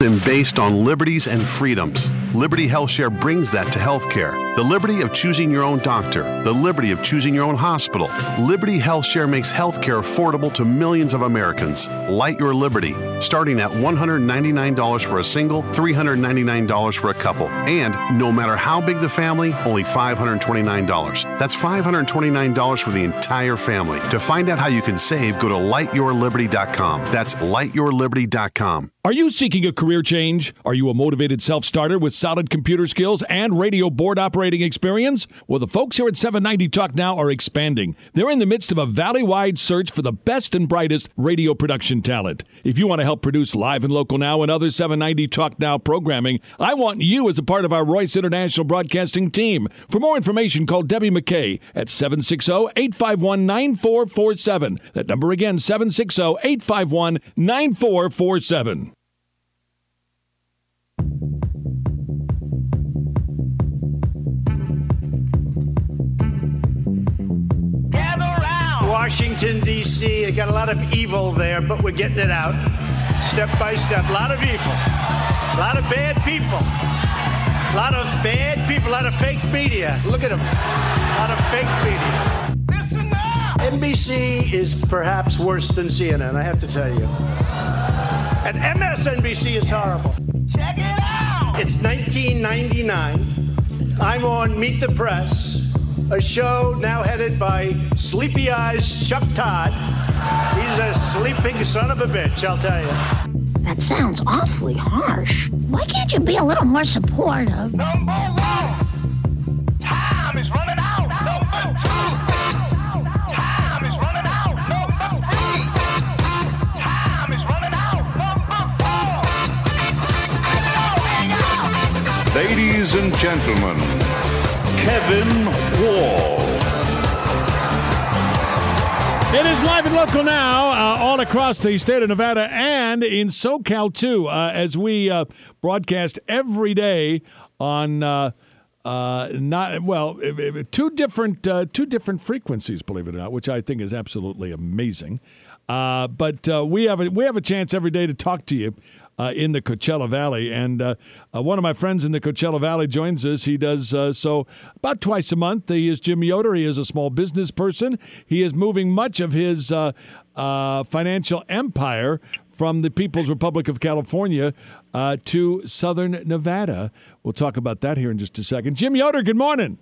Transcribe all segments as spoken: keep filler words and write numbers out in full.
been based on liberties and freedoms. Liberty HealthShare brings that to healthcare. The liberty of choosing your own doctor, the liberty of choosing your own hospital. Liberty HealthShare makes healthcare affordable to millions of Americans. Light your liberty, starting at one hundred ninety-nine dollars for a single, three hundred ninety-nine dollars for a couple. And no matter how big the family, only five hundred twenty-nine dollars. That's five hundred twenty-nine dollars for the entire family. To find out how you can save, go to light your liberty dot com. That's light your liberty dot com. Are you seeking a career change? Are you a motivated self-starter with solid computer skills and radio board operating experience? Well, the folks here at seven ninety Talk Now are expanding. They're in the midst of a valley-wide search for the best and brightest radio production talent. If you want to help produce Live and Local Now and other seven ninety Talk Now programming, I want you as a part of our Royce International Broadcasting team. For more information, call Debbie McKay at seven six zero, eight five one, nine four four seven. That number again, seven six zero, eight five one, nine four four seven. Washington, D C I got a lot of evil there, but we're getting it out step by step. A lot of evil. A lot of bad people. A lot of bad people. A lot of fake media. Look at them. A lot of fake media. Listen up. N B C is perhaps worse than C N N, I have to tell you. And M S N B C is horrible. Check it out. It's nineteen ninety-nine. I'm on Meet the Press, a show now headed by Sleepy Eyes Chuck Todd. He's a sleeping son of a bitch, I'll tell you. That sounds awfully harsh. Why can't you be a little more supportive? Number one, time is running out. Number two, time is running out. Number three, time is running out. Number four. Ladies and gentlemen, Kevin Wall. It is Live and Local Now, uh, all across the state of Nevada and in SoCal, too, uh, as we uh, broadcast every day on, uh, uh, not well, two different uh, two different frequencies, believe it or not, which I think is absolutely amazing. Uh, but uh, we have a, we have a chance every day to talk to you Uh, in the Coachella Valley. And uh, uh, one of my friends in the Coachella Valley joins us. He does uh, so about twice a month. He is Jim Yoder. He is a small business person. He is moving much of his uh, uh, financial empire from the People's Republic of California uh, to Southern Nevada. We'll talk about that here in just a second. Jim Yoder, good morning.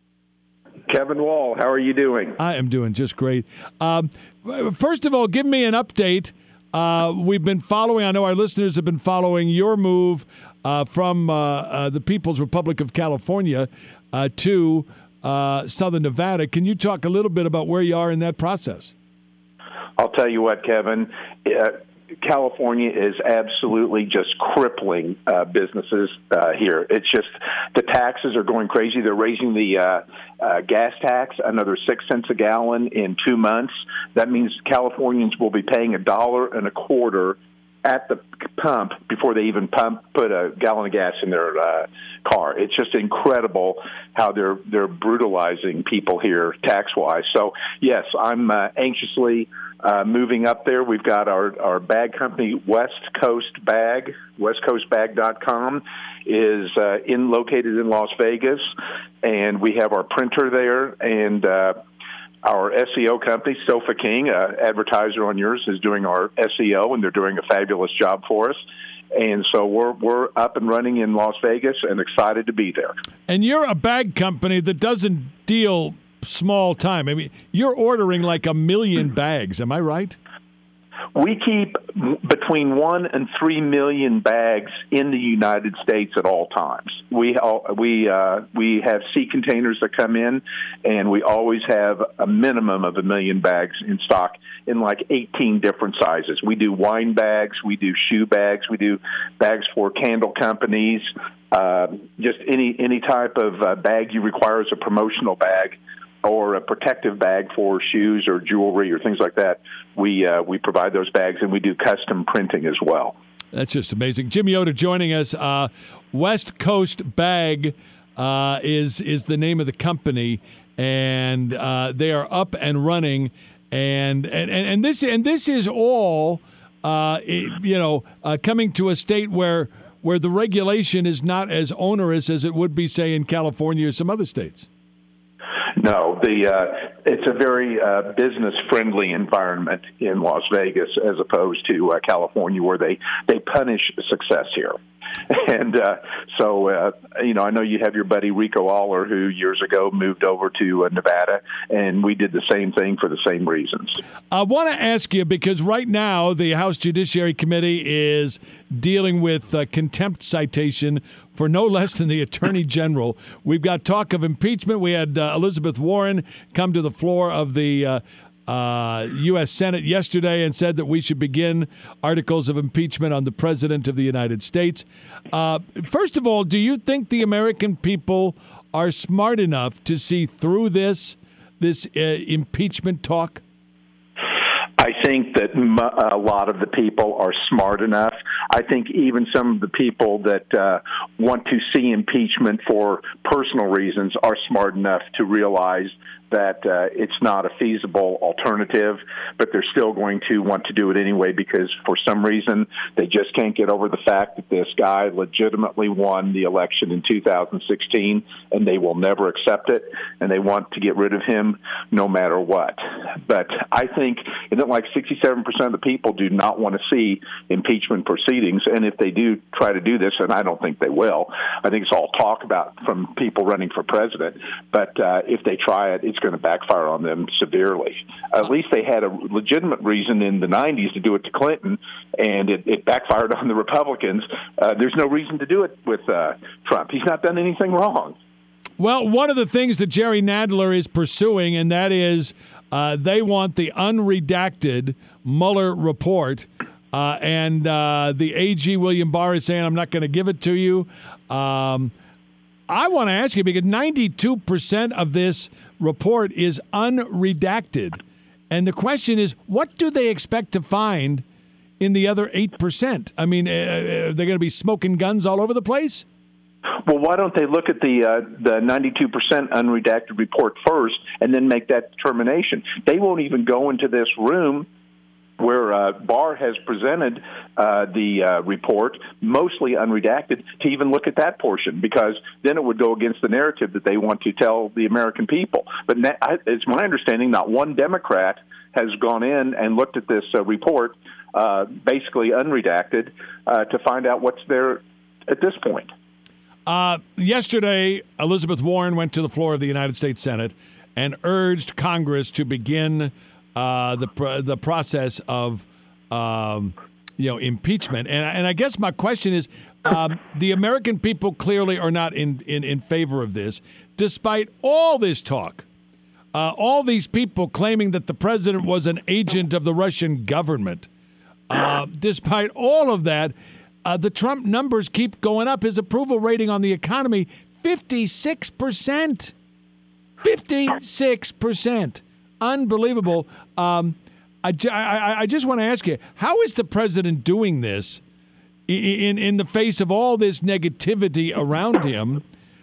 Kevin Wall, how are you doing? I am doing just great. Um, first of all, give me an update. Uh, we've been following, I know our listeners have been following your move uh, from uh, uh, the People's Republic of California uh, to uh, Southern Nevada. Can you talk a little bit about where you are in that process? I'll tell you what, Kevin. Uh, California is absolutely just crippling uh, businesses uh, here. It's just the taxes are going crazy. They're raising the uh, uh, gas tax another six cents a gallon in two months. That means Californians will be paying a dollar and a quarter at the pump before they even pump put a gallon of gas in their uh, car. It's just incredible how they're they're brutalizing people here tax-wise. So, yes, I'm uh, anxiously uh, moving up there. We've got our, our bag company, West Coast Bag, west coast bag dot com, is uh, in located in Las Vegas, and we have our printer there, and uh, our S E O company, Sofa King, an advertiser on yours, is doing our S E O, and they're doing a fabulous job for us. And so we're we're up and running in Las Vegas and excited to be there. And you're a bag company that doesn't deal small time. I mean, you're ordering like a million bags. Am I right? We keep between one and three million bags in the United States at all times. We we uh, we have sea containers that come in, and we always have a minimum of a million bags in stock in like eighteen different sizes. We do wine bags, we do shoe bags, we do bags for candle companies. Uh, just any any type of uh, bag you require as a promotional bag, or a protective bag for shoes or jewelry or things like that. We uh, we provide those bags, and we do custom printing as well. That's just amazing. Jim Yoder joining us. Uh, West Coast Bag uh, is is the name of the company, and uh, they are up and running. And and, and this and this is all uh, you know, uh, coming to a state where where the regulation is not as onerous as it would be, say, in California or some other states? No, the uh, it's a very uh, business-friendly environment in Las Vegas as opposed to uh, California, where they, they punish success here. And uh, so, uh, you know, I know you have your buddy Rico Aller, who years ago moved over to uh, Nevada, and we did the same thing for the same reasons. I want to ask you, because right now the House Judiciary Committee is dealing with uh, contempt citation for no less than the Attorney General. We've got talk of impeachment. We had uh, Elizabeth Warren come to the floor of the uh, uh, U S Senate yesterday and said that we should begin articles of impeachment on the President of the United States. Uh, first of all, do you think the American people are smart enough to see through this, this uh, impeachment talk? I think that a lot of the people are smart enough. I think even some of the people that uh, want to see impeachment for personal reasons are smart enough to realize that uh, it's not a feasible alternative, but they're still going to want to do it anyway because for some reason they just can't get over the fact that this guy legitimately won the election in two thousand sixteen, and they will never accept it, and they want to get rid of him no matter what. But I think, isn't it like sixty-seven percent of the people do not want to see impeachment proceedings, and if they do try to do this, and I don't think they will, I think it's all talk about from people running for president, but uh, if they try it, it's going to backfire on them severely. At least they had a legitimate reason in the nineties to do it to Clinton, and it, it backfired on the Republicans. Uh, there's no reason to do it with uh, Trump. He's not done anything wrong. Well, one of the things that Jerry Nadler is pursuing, and that is uh, they want the unredacted Mueller report, uh, and uh, the A G William Barr is saying, I'm not going to give it to you. Um, I want to ask you, because ninety-two percent of this report is unredacted. And the question is, what do they expect to find in the other eight percent? I mean, uh, are they going to be smoking guns all over the place? Well, why don't they look at the uh, the ninety-two percent unredacted report first and then make that determination? They won't even go into this room where uh, Barr has presented uh, the uh, report, mostly unredacted, to even look at that portion, because then it would go against the narrative that they want to tell the American people. But na- it's my understanding not one Democrat has gone in and looked at this uh, report, uh, basically unredacted, uh, to find out what's there at this point. Uh, yesterday, Elizabeth Warren went to the floor of the United States Senate and urged Congress to begin Uh, the pr- the process of um, you know impeachment, and and I guess my question is, um, the American people clearly are not in, in, in favor of this, despite all this talk, uh, all these people claiming that the president was an agent of the Russian government. Uh, despite all of that, uh, the Trump numbers keep going up. His approval rating on the economy, fifty-six percent, fifty-six percent. Unbelievable. Um, I, I, I just want to ask you, how is the president doing this in, in the face of all this negativity around him?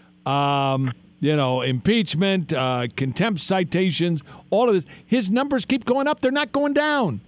Um, you know, impeachment, uh, contempt citations, all of this. His numbers keep going up. They're not going down.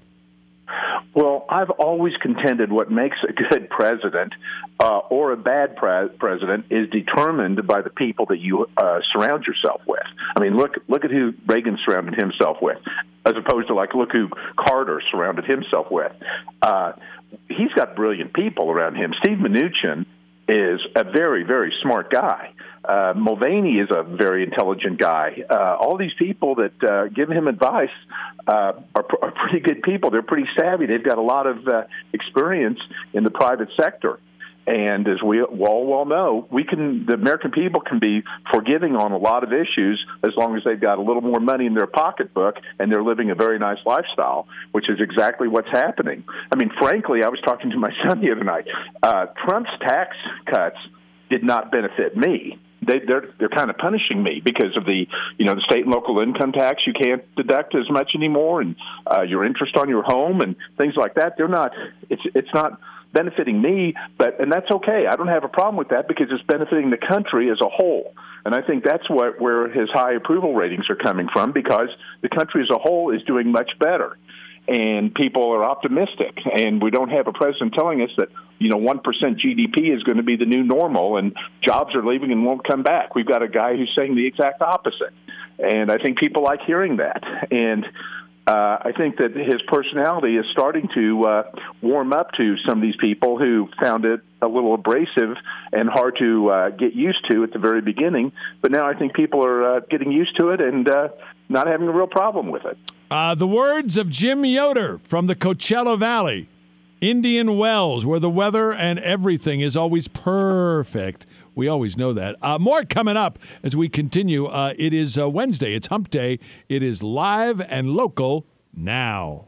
Well, I've always contended what makes a good president uh, or a bad pre- president is determined by the people that you uh, surround yourself with. I mean, look look at who Reagan surrounded himself with, as opposed to, like, look who Carter surrounded himself with. Uh, he's got brilliant people around him. Steve Mnuchin is a very, very smart guy. Uh, Mulvaney is a very intelligent guy. Uh, all these people that uh, give him advice uh, are, are pretty good people. They're pretty savvy. They've got a lot of uh, experience in the private sector. And as we all well know, we can the American people can be forgiving on a lot of issues as long as they've got a little more money in their pocketbook and they're living a very nice lifestyle, which is exactly what's happening. I mean, frankly, I was talking to my son the other night. Uh, Trump's tax cuts did not benefit me. They, they're they're kind of punishing me because of the you know the state and local income tax. You can't deduct as much anymore, and uh, your interest on your home and things like that. They're not. It's it's not benefiting me, but and that's okay. I don't have a problem with that because it's benefiting the country as a whole. And I think that's what where his high approval ratings are coming from, because the country as a whole is doing much better. and people are optimistic. And we don't have a president telling us that, you know, one percent G D P is going to be the new normal and jobs are leaving and won't come back. We've got a guy who's saying the exact opposite. And I think people like hearing that. And uh, I think that his personality is starting to uh, warm up to some of these people who found it a little abrasive and hard to uh, get used to at the very beginning. But now I think people are uh, getting used to it and uh, not having a real problem with it. Uh, the words of Jim Yoder from the Coachella Valley, Indian Wells, where the weather and everything is always perfect. We always know that. Uh, more coming up as we continue. Uh, it is uh, Wednesday. It's Hump Day. It is live and local now.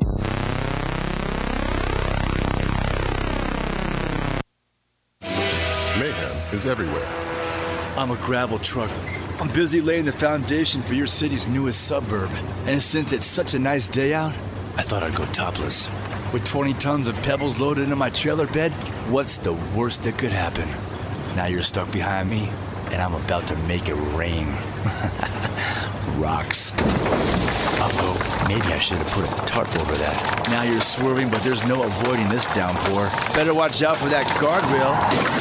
Mayhem is everywhere. I'm a gravel truck. I'm busy laying the foundation for your city's newest suburb. And since it's such a nice day out, I thought I'd go topless. With twenty tons of pebbles loaded into my trailer bed, what's the worst that could happen? Now you're stuck behind me, and I'm about to make it rain. Rocks. Uh-oh, maybe I should have put a tarp over that. Now you're swerving, but there's no avoiding this downpour. Better watch out for that guardrail.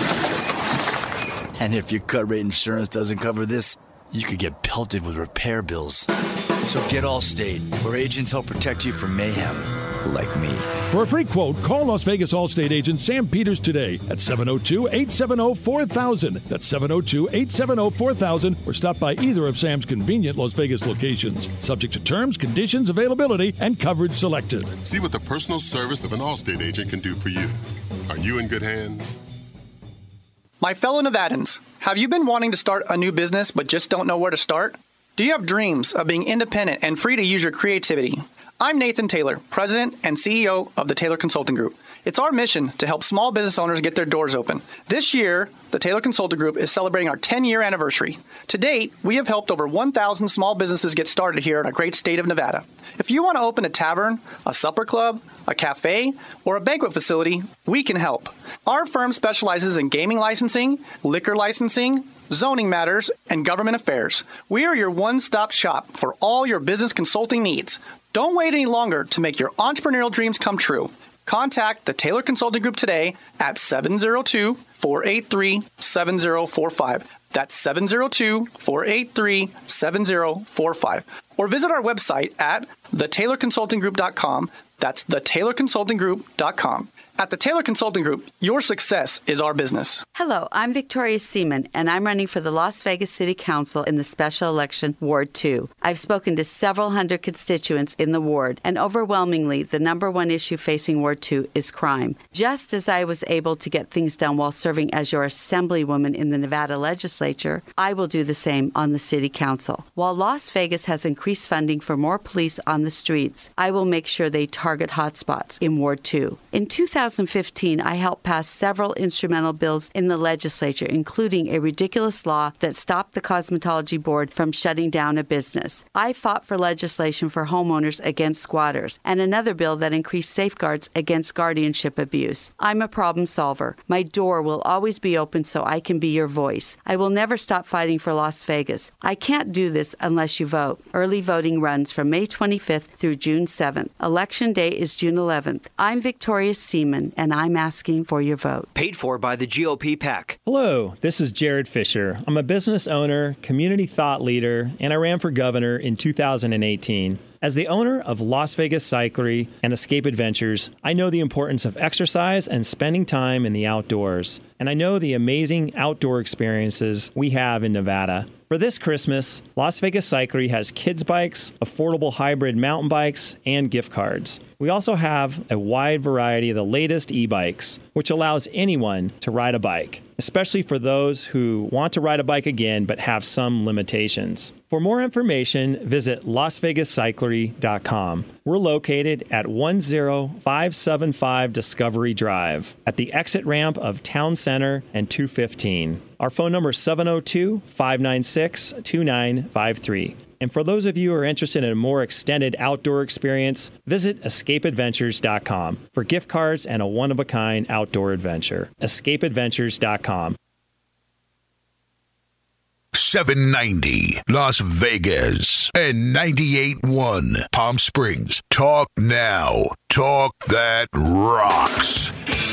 And if your cut rate insurance doesn't cover this, you could get pelted with repair bills. So get Allstate, where agents help protect you from mayhem, like me. For a free quote, call Las Vegas Allstate agent Sam Peters today at seven oh two, eight seven oh, four thousand. That's seven oh two, eight seven oh, four thousand, or stop by either of Sam's convenient Las Vegas locations. Subject to terms, conditions, availability, and coverage selected. See what the personal service of an Allstate agent can do for you. Are you in good hands? My fellow Nevadans, have you been wanting to start a new business but just don't know where to start? Do you have dreams of being independent and free to use your creativity? I'm Nathan Taylor, President and C E O of the Taylor Consulting Group. It's our mission to help small business owners get their doors open. This year, the Taylor Consulting Group is celebrating our ten-year anniversary. To date, we have helped over one thousand small businesses get started here in our great state of Nevada. If you want to open a tavern, a supper club, a cafe, or a banquet facility, we can help. Our firm specializes in gaming licensing, liquor licensing, zoning matters, and government affairs. We are your one-stop shop for all your business consulting needs. Don't wait any longer to make your entrepreneurial dreams come true. Contact the Taylor Consulting Group today at seven oh two, four eight three, seven oh four five. That's seven oh two, four eight three, seven oh four five. Or visit our website at the taylor consulting group dot com. That's the taylor consulting group dot com. At the Taylor Consulting Group, your success is our business. Hello, I'm Victoria Seaman, and I'm running for the Las Vegas City Council in the special election Ward two. I've spoken to several hundred constituents in the ward, and overwhelmingly, the number one issue facing Ward two is crime. Just as I was able to get things done while serving as your assemblywoman in the Nevada legislature, I will do the same on the City Council. While Las Vegas has increased funding for more police on the streets, I will make sure they target hotspots in Ward two. In two thousand fifteen, I helped pass several instrumental bills in the legislature, including a ridiculous law that stopped the Cosmetology Board from shutting down a business. I fought for legislation for homeowners against squatters, and another bill that increased safeguards against guardianship abuse. I'm a problem solver. My door will always be open so I can be your voice. I will never stop fighting for Las Vegas. I can't do this unless you vote. Early voting runs from May twenty-fifth through June seventh. Election day is June eleventh. I'm Victoria Seaman, and I'm asking for your vote. Paid for by the G O P PAC. Hello, this is Jared Fisher. I'm a business owner, community thought leader, and I ran for governor in two thousand eighteen. As the owner of Las Vegas Cyclery and Escape Adventures, I know the importance of exercise and spending time in the outdoors. And I know the amazing outdoor experiences we have in Nevada. For this Christmas, Las Vegas Cyclery has kids bikes, affordable hybrid mountain bikes, and gift cards. We also have a wide variety of the latest e-bikes, which allows anyone to ride a bike, especially for those who want to ride a bike again but have some limitations. For more information, visit las vegas cyclery dot com. We're located at one oh five seven five Discovery Drive at the exit ramp of Town Center and two fifteen. Our phone number is seven oh two, five nine six, two nine five three. And for those of you who are interested in a more extended outdoor experience, visit escape adventures dot com for gift cards and a one-of-a-kind outdoor adventure. escape adventures dot com. seven ninety Las Vegas and ninety-eight point one Palm Springs. Talk now. Talk that rocks.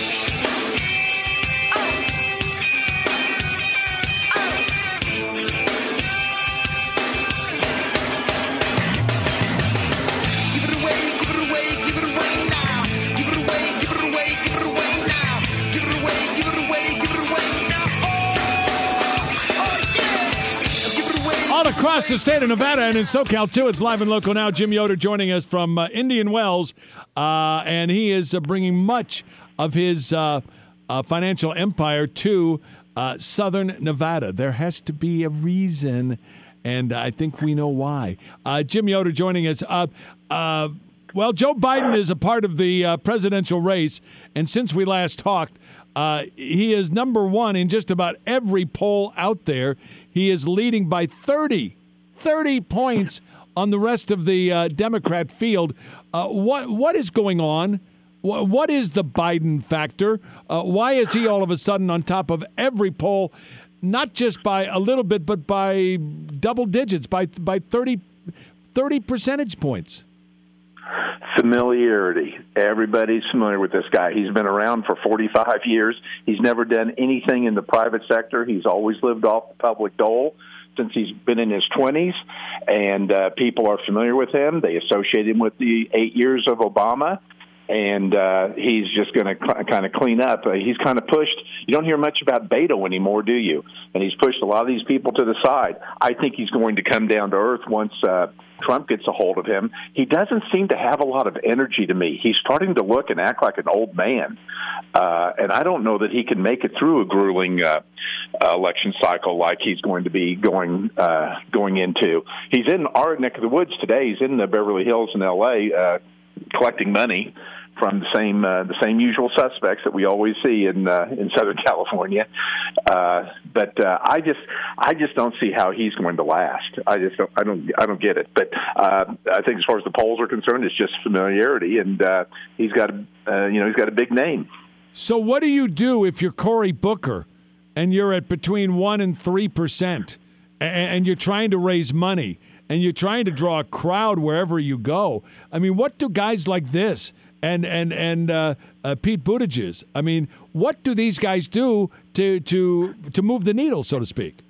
All across the state of Nevada and in SoCal, too. It's live and local now. Jim Yoder joining us from uh, Indian Wells, uh, and he is uh, bringing much of his uh, uh, financial empire to uh, southern Nevada. There has to be a reason, and I think we know why. Uh, Jim Yoder joining us. Uh, uh, well, Joe Biden is a part of the uh, presidential race, and since we last talked, uh, he is number one in just about every poll out there. He is leading by thirty, thirty points on the rest of the uh, Democrat field. Uh, what what is going on? What, what is the Biden factor? Uh, why is he all of a sudden on top of every poll, not just by a little bit, but by double digits, by by thirty, thirty percentage points? Familiarity. Everybody's familiar with this guy. He's been around for forty-five years. He's never done anything in the private sector. He's always lived off the public dole since he's been in his twenties, and uh, people are familiar with him. They associate him with the eight years of Obama, and uh, he's just going to cl- kind of clean up. Uh, he's kind of pushed. You don't hear much about Beto anymore, do you? And he's pushed a lot of these people to the side. I think he's going to come down to earth once uh, Trump gets a hold of him. He doesn't seem to have a lot of energy to me. He's starting to look and act like an old man. Uh, and I don't know that he can make it through a grueling uh, uh, election cycle like he's going to be going uh, going into. He's in our neck of the woods today. He's in the Beverly Hills in L A uh, collecting money from the same uh, the same usual suspects that we always see in uh, in Southern California, uh, but uh, I just I just don't see how he's going to last. I just don't I don't I don't get it. But uh, I think as far as the polls are concerned, it's just familiarity, and uh, he's got a uh, you know he's got a big name. So what do you do if you're Cory Booker and you're at between one and three percent, and you're trying to raise money and you're trying to draw a crowd wherever you go? I mean, what do guys like this? And and and uh, uh, Pete Buttigieg. I mean, what do these guys do to to to move the needle, so to speak?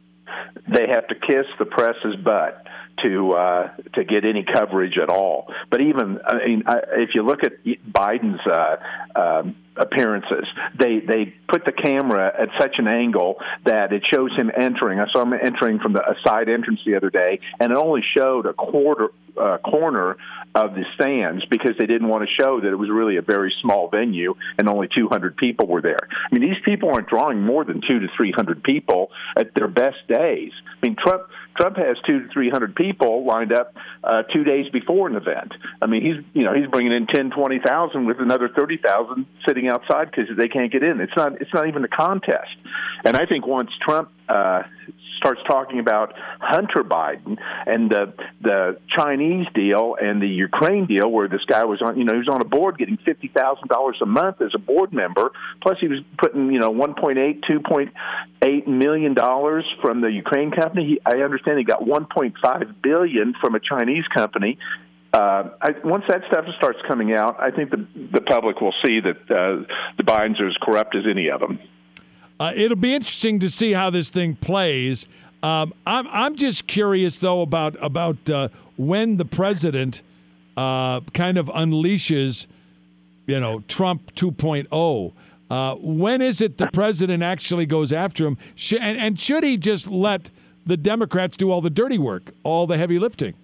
They have to kiss the press's butt to uh, to get any coverage at all. But even I mean, I, if you look at Biden's uh, uh, appearances, they they put the camera at such an angle that it shows him entering. I saw him entering from the a side entrance the other day, and it only showed a quarter uh, corner of the stands because they didn't want to show that it was really a very small venue and only two hundred people were there. I mean, these people aren't drawing more than two to three hundred people at their best days. I mean, Trump Trump has two to three hundred people lined up uh, two days before an event. I mean, he's you know he's bringing in ten, twenty thousand with another thirty thousand sitting outside because they can't get in. It's not it's not even a contest. And I think once Trump uh, starts talking about Hunter Biden and the the Chinese deal and the Ukraine deal, where this guy was on, you know, he was on a board getting fifty thousand dollars a month as a board member, plus he was putting, you know, one point eight, two point eight million dollars from the Ukraine company. He, I understand he got one point five billion dollars from a Chinese company. Uh, I, once that stuff starts coming out, I think the the public will see that uh, the Bidens are as corrupt as any of them. Uh, it'll be interesting to see how this thing plays. Um, I'm I'm just curious though about about uh, when the president uh, kind of unleashes, you know, Trump two point oh. Uh, when is it the president actually goes after him? Sh- and, and should he just let the Democrats do all the dirty work, all the heavy lifting?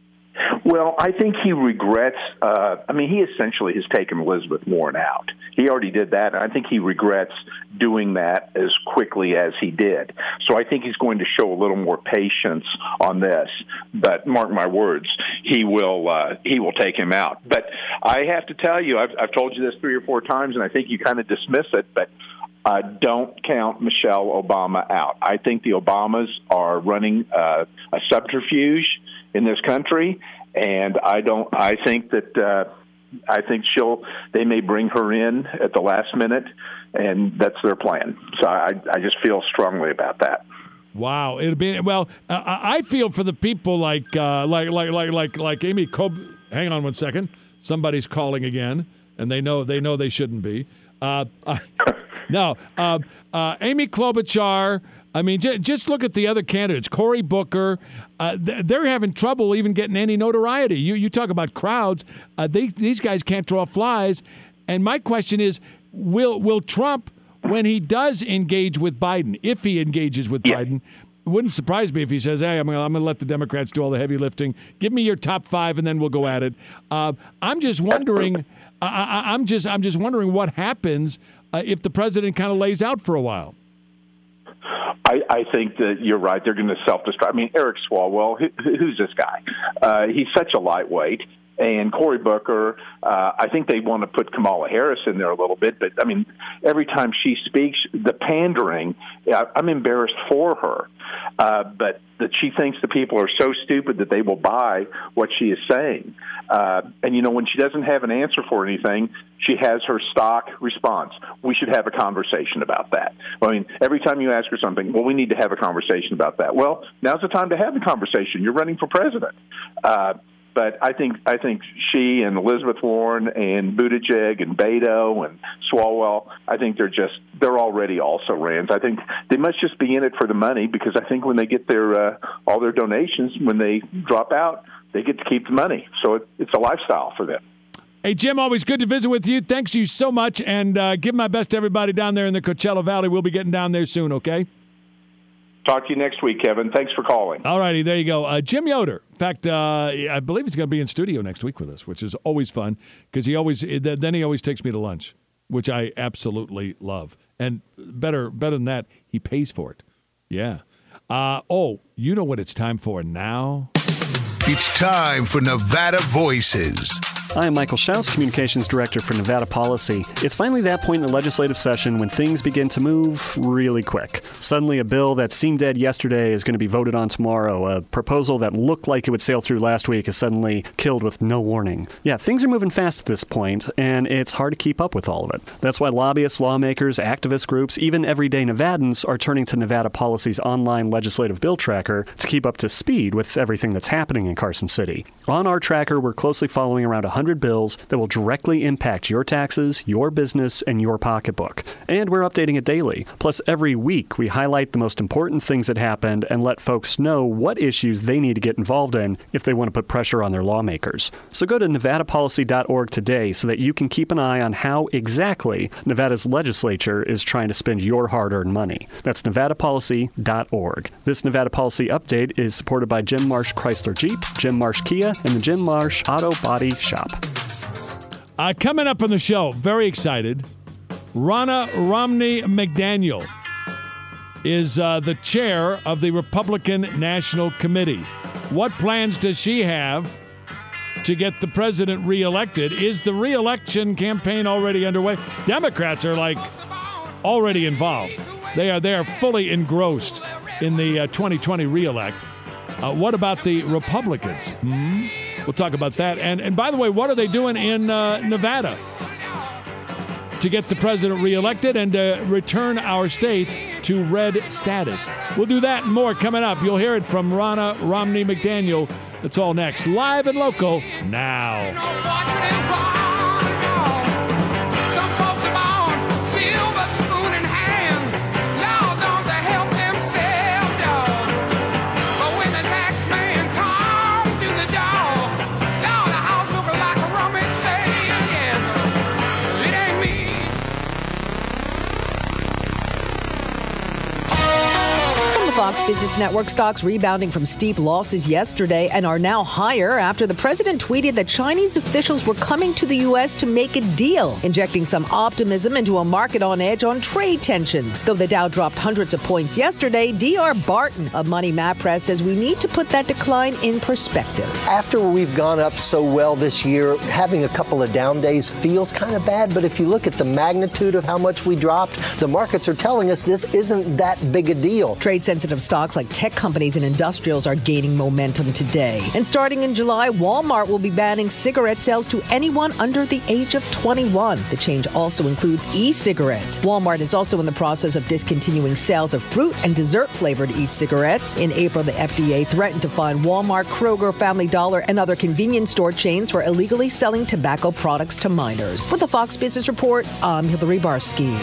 Well, I think he regrets. Uh, I mean, he essentially has taken Elizabeth Warren out. He already did that, and I think he regrets doing that as quickly as he did. So I think he's going to show a little more patience on this. But mark my words, he will. Uh, he will take him out. But I have to tell you, I've, I've told you this three or four times, and I think you kind of dismiss it, but. Uh, don't count Michelle Obama out. I think the Obamas are running uh, a subterfuge in this country, and I don't. I think that uh, I think she'll. They may bring her in at the last minute, and that's their plan. So I, I just feel strongly about that. Wow, it'll be well. Uh, I feel for the people like uh, like like like like like Amy Klob. Hang on one second. Somebody's calling again, and they know they know they shouldn't be. Uh, uh, no, uh, uh, Amy Klobuchar. I mean, j- just look at the other candidates. Cory Booker. Uh, th- they're having trouble even getting any notoriety. You you talk about crowds. Uh, they, these guys can't draw flies. And my question is, will will Trump, when he does engage with Biden, if he engages with yeah. Biden, it wouldn't surprise me if he says, hey, I'm going I'm to let the Democrats do all the heavy lifting. Give me your top five, and then we'll go at it. Uh, I'm just wondering. I, I, I'm just I'm just wondering what happens uh, if the president kind of lays out for a while. I, I think that you're right. They're going to self-destruct. I mean, Eric Swalwell, who, who's this guy? Uh, he's such a lightweight. And Cory Booker, uh, I think they want to put Kamala Harris in there a little bit. But, I mean, every time she speaks, the pandering, I'm embarrassed for her. Uh, but that she thinks the people are so stupid that they will buy what she is saying. Uh, and, you know, when she doesn't have an answer for anything, she has her stock response. We should have a conversation about that. I mean, every time you ask her something, well, we need to have a conversation about that. Well, now's the time to have the conversation. You're running for president. Uh But I think I think she and Elizabeth Warren and Buttigieg and Beto and Swalwell, I think they're just they're already also Rands. I think they must just be in it for the money, because I think when they get their uh, all their donations, when they drop out, they get to keep the money. So it, it's a lifestyle for them. Hey, Jim, always good to visit with you. Thanks you so much, and uh, give my best to everybody down there in the Coachella Valley. We'll be getting down there soon, okay? Talk to you next week, Kevin. Thanks for calling. All righty, there you go. Uh, Jim Yoder. In fact, uh, I believe he's going to be in studio next week with us, which is always fun, because he always then he always takes me to lunch, which I absolutely love. And better better than that, he pays for it. Yeah. Uh, oh, you know what it's time for now? It's time for Nevada Voices. I am Michael Schaus, Communications Director for Nevada Policy. It's finally that point in the legislative session when things begin to move really quick. Suddenly, a bill that seemed dead yesterday is going to be voted on tomorrow. A proposal that looked like it would sail through last week is suddenly killed with no warning. Yeah, things are moving fast at this point, and it's hard to keep up with all of it. That's why lobbyists, lawmakers, activist groups, even everyday Nevadans are turning to Nevada Policy's online legislative bill tracker to keep up to speed with everything that's happening in Carson City. On our tracker, we're closely following around one hundred bills that will directly impact your taxes, your business, and your pocketbook. And we're updating it daily. Plus, every week, we highlight the most important things that happened and let folks know what issues they need to get involved in if they want to put pressure on their lawmakers. So go to nevada policy dot org today so that you can keep an eye on how exactly Nevada's legislature is trying to spend your hard-earned money. That's nevada policy dot org. This Nevada Policy Update is supported by Jim Marsh Chrysler Jeep, Jim Marsh Kia, and the Jim Marsh Auto Body Shop. Uh, coming up on the show, very excited, Ronna Romney McDaniel is uh, the chair of the Republican National Committee. What plans does she have to get the president reelected? Is the reelection campaign already underway? Democrats are like already involved. They are they are fully engrossed in the uh, twenty twenty reelect. Uh, what about the Republicans? Hmm? We'll talk about that. And and by the way, what are they doing in uh, Nevada to get the president reelected and to return our state to red status? We'll do that and more coming up. You'll hear it from Ronna Romney McDaniel. That's all next. Live and local now. Fox Business Network stocks rebounding from steep losses yesterday and are now higher after the president tweeted that Chinese officials were coming to the U S to make a deal, injecting some optimism into a market on edge on trade tensions. Though the Dow dropped hundreds of points yesterday, D R Barton of Money Map Press says we need to put that decline in perspective. After we've gone up so well this year, having a couple of down days feels kind of bad, but if you look at the magnitude of how much we dropped, the markets are telling us this isn't that big a deal. Trade sensitive Positive stocks like tech companies and industrials are gaining momentum today. And starting in July, Walmart will be banning cigarette sales to anyone under the age of twenty-one. The change also includes e-cigarettes. Walmart is also in the process of discontinuing sales of fruit and dessert-flavored e-cigarettes. In April, the F D A threatened to fine Walmart, Kroger, Family Dollar, and other convenience store chains for illegally selling tobacco products to minors. With the Fox Business Report, I'm Hillary Barsky.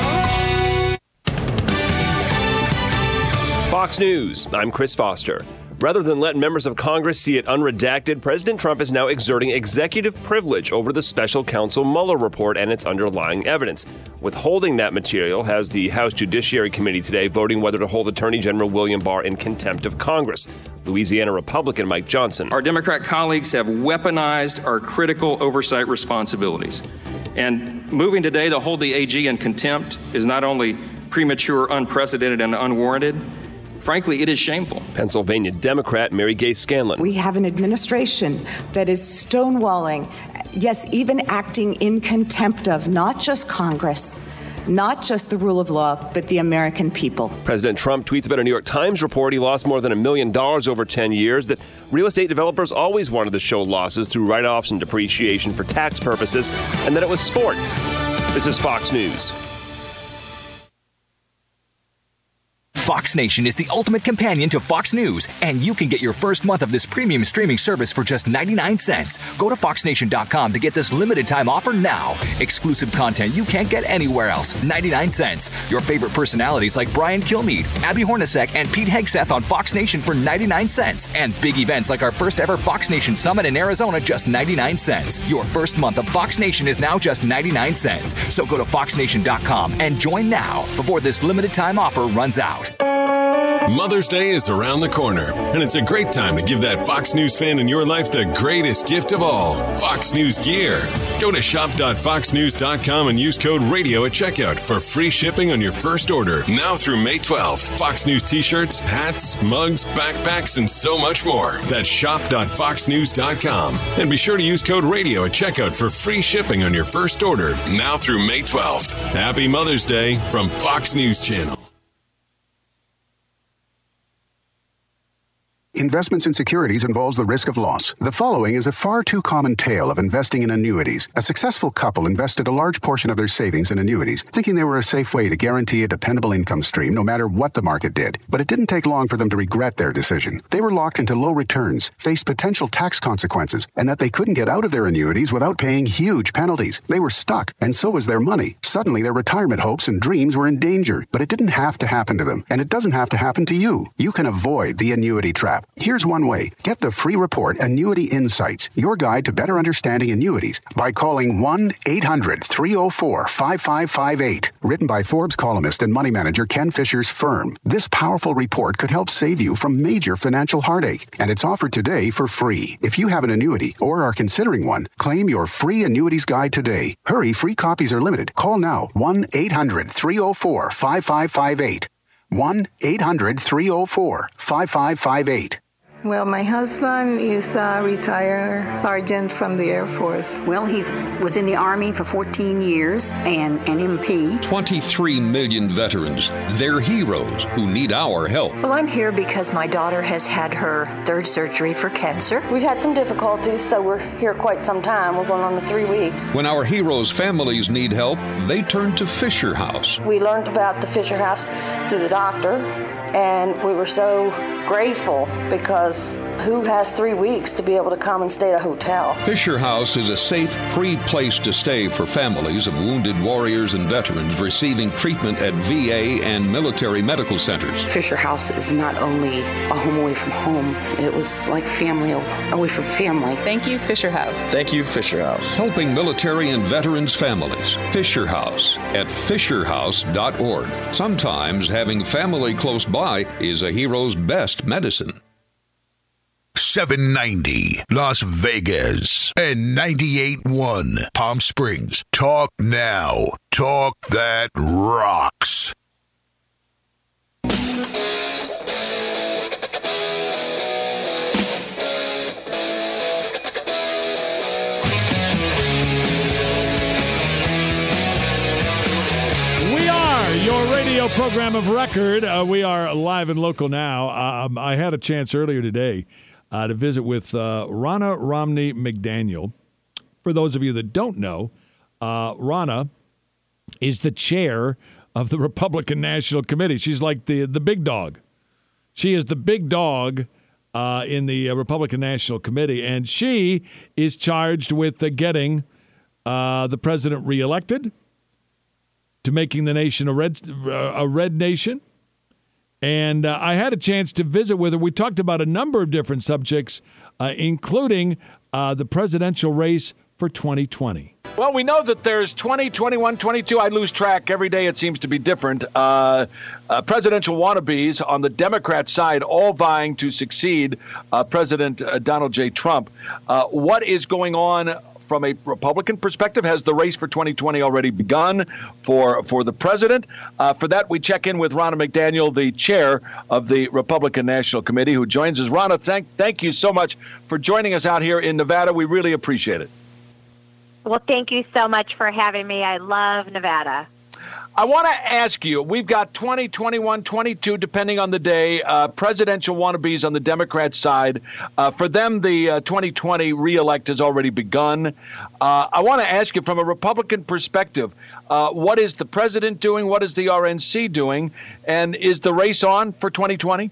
Fox News, I'm Chris Foster. Rather than let members of Congress see it unredacted, President Trump is now exerting executive privilege over the special counsel Mueller report and its underlying evidence. Withholding that material has the House Judiciary Committee today voting whether to hold Attorney General William Barr in contempt of Congress. Louisiana Republican Mike Johnson. Our Democrat colleagues have weaponized our critical oversight responsibilities. And moving today to hold the A G in contempt is not only premature, unprecedented, and unwarranted, frankly, it is shameful. Pennsylvania Democrat Mary Gay Scanlon. We have an administration that is stonewalling, yes, even acting in contempt of not just Congress, not just the rule of law, but the American people. President Trump tweets about a New York Times report he lost more than a million dollars over ten years, that real estate developers always wanted to show losses through write-offs and depreciation for tax purposes, and that it was sport. This is Fox News. Fox Nation is the ultimate companion to Fox News, and you can get your first month of this premium streaming service for just ninety-nine cents. Go to fox nation dot com to get this limited time offer now. Exclusive content you can't get anywhere else. ninety-nine cents. Your favorite personalities like Brian Kilmeade, Abby Hornacek, and Pete Hegseth on Fox Nation for ninety-nine cents. And big events like our first ever Fox Nation Summit in Arizona, just ninety-nine cents. Your first month of Fox Nation is now just ninety-nine cents. So go to fox nation dot com and join now before this limited time offer runs out. Mother's Day is around the corner, and it's a great time to give that Fox News fan in your life the greatest gift of all, Fox News gear. Go to shop dot fox news dot com and use code RADIO at checkout for free shipping on your first order, now through May twelfth. Fox News t-shirts, hats, mugs, backpacks, and so much more. That's shop dot fox news dot com. And be sure to use code RADIO at checkout for free shipping on your first order, now through May twelfth. Happy Mother's Day from Fox News Channel. Investments in securities involves the risk of loss. The following is a far too common tale of investing in annuities. A successful couple invested a large portion of their savings in annuities, thinking they were a safe way to guarantee a dependable income stream no matter what the market did. But it didn't take long for them to regret their decision. They were locked into low returns, faced potential tax consequences, and that they couldn't get out of their annuities without paying huge penalties. They were stuck, and so was their money. Suddenly, their retirement hopes and dreams were in danger. But it didn't have to happen to them, and it doesn't have to happen to you. You can avoid the annuity trap. Here's one way. Get the free report Annuity Insights, your guide to better understanding annuities, by calling one eight hundred three oh four five five five eight. Written by Forbes columnist and money manager Ken Fisher's firm. This powerful report could help save you from major financial heartache, and it's offered today for free. If you have an annuity or are considering one, claim your free annuities guide today. Hurry, free copies are limited. Call now, one eight hundred three oh four five five five eight. one eight hundred three oh four five five five eight. Well, my husband is a retired sergeant from the Air Force. Well, he was in the Army for fourteen years and an M P. twenty-three million veterans. They're heroes who need our help. Well, I'm here because my daughter has had her third surgery for cancer. We've had some difficulties, so we're here quite some time. We're going on to three weeks. When our heroes' families need help, they turn to Fisher House. We learned about the Fisher House through the doctor, and we were so grateful because who has three weeks to be able to come and stay at a hotel? Fisher House is a safe, free place to stay for families of wounded warriors and veterans receiving treatment at V A and military medical centers. Fisher House is not only a home away from home, it was like family away from family. Thank you, Fisher House. Thank you, Fisher House. Helping military and veterans families. Fisher House at fisher house dot org. Sometimes having family close by is a hero's best medicine. seven ninety Las Vegas and ninety-eight point one Palm Springs. Talk now. Talk that rocks. We are your radio program of record. Uh, we are live and local now. Um, I had a chance earlier today uh, to visit with uh, Ronna Romney McDaniel. For those of you that don't know, uh, Ronna is the chair of the Republican National Committee. She's like the, the big dog. She is the big dog uh, in the uh, Republican National Committee, and she is charged with uh, getting uh, the president reelected, to making the nation a red, a red nation. And uh, I had a chance to visit with her. We talked about a number of different subjects, uh, including uh, the presidential race for twenty twenty. Well, we know that there's twenty, twenty-one, twenty-two. I lose track. Every day it seems to be different. Uh, uh, presidential wannabes on the Democrat side all vying to succeed uh, President uh, Donald J. Trump. Uh, what is going on from a Republican perspective? Has the race for twenty twenty already begun for for the president? Uh, for that, we check in with Ronna McDaniel, the chair of the Republican National Committee, who joins us. Ronna, thank thank you so much for joining us out here in Nevada. We really appreciate it. Well, thank you so much for having me. I love Nevada. I want to ask you, we've got twenty, twenty-one, twenty-two, depending on the day, uh, presidential wannabes on the Democrat side. Uh, for them, the uh, twenty twenty reelect has already begun. Uh, I want to ask you, from a Republican perspective, uh, what is the president doing? What is the R N C doing? And is the race on for twenty twenty?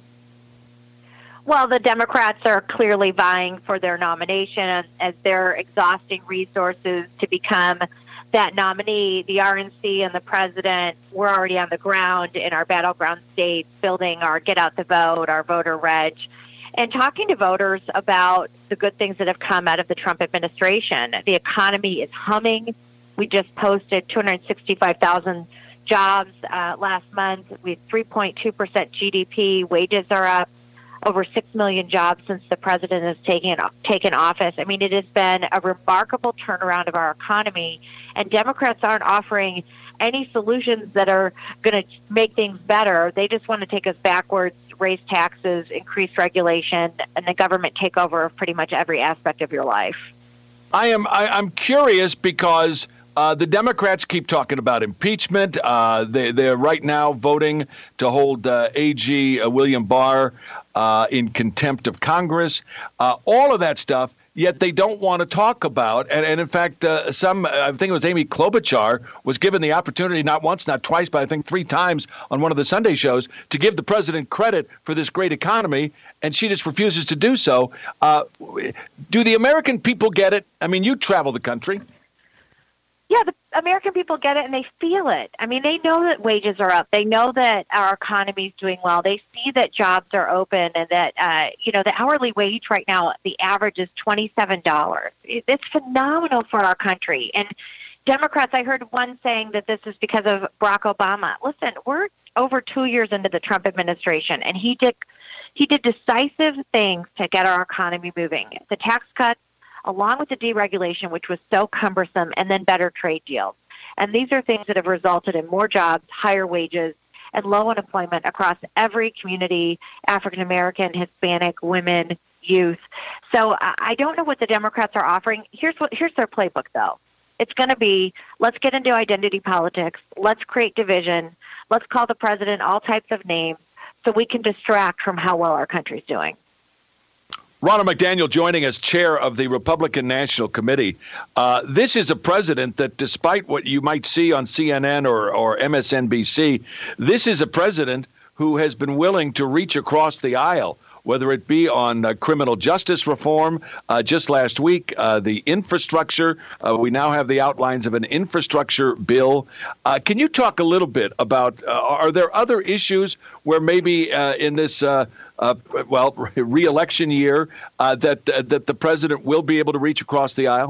Well, the Democrats are clearly vying for their nomination as they're exhausting resources to become that nominee. The R N C and the president, we're already on the ground in our battleground states, building our Get Out the Vote, our voter reg, and talking to voters about the good things that have come out of the Trump administration. The economy is humming. We just posted two hundred sixty-five thousand jobs uh, last month. We have three point two percent G D P. Wages are up. Over six million jobs since the president has taken taken office. I mean, it has been a remarkable turnaround of our economy, and Democrats aren't offering any solutions that are going to make things better. They just want to take us backwards, raise taxes, increase regulation, and the government take over of pretty much every aspect of your life. I am I, I'm curious because Uh, the Democrats keep talking about impeachment. Uh, they, they're right now voting to hold uh, A G uh, William Barr uh, in contempt of Congress. Uh, all of that stuff, yet they don't want to talk about. And, and in fact, uh, some, I think it was Amy Klobuchar, was given the opportunity not once, not twice, but I think three times on one of the Sunday shows to give the president credit for this great economy, and she just refuses to do so. Uh, do the American people get it? I mean, you travel the country. Yeah, the American people get it and they feel it. I mean, they know that wages are up. They know that our economy is doing well. They see that jobs are open and that, uh, you know, the hourly wage right now, the average is twenty-seven dollars. It's phenomenal for our country. And Democrats, I heard one saying that this is because of Barack Obama. Listen, we're over two years into the Trump administration, and he did, he did decisive things to get our economy moving. The tax cuts, along with the deregulation, which was so cumbersome, and then better trade deals. And these are things that have resulted in more jobs, higher wages, and low unemployment across every community, African American, Hispanic, women, youth. So I don't know what the Democrats are offering. Here's what here's their playbook, though. It's going to be, let's get into identity politics, let's create division, let's call the president all types of names so we can distract from how well our country's doing. Ronna McDaniel joining us, chair of the Republican National Committee. Uh, this is a president that, despite what you might see on C N N or, or M S N B C, this is a president who has been willing to reach across the aisle, whether it be on uh, criminal justice reform. Uh, just last week, uh, the infrastructure, uh, we now have the outlines of an infrastructure bill. Uh, can you talk a little bit about, uh, are there other issues where maybe uh, in this uh, Uh, well, re-election year, uh, that uh, that the president will be able to reach across the aisle?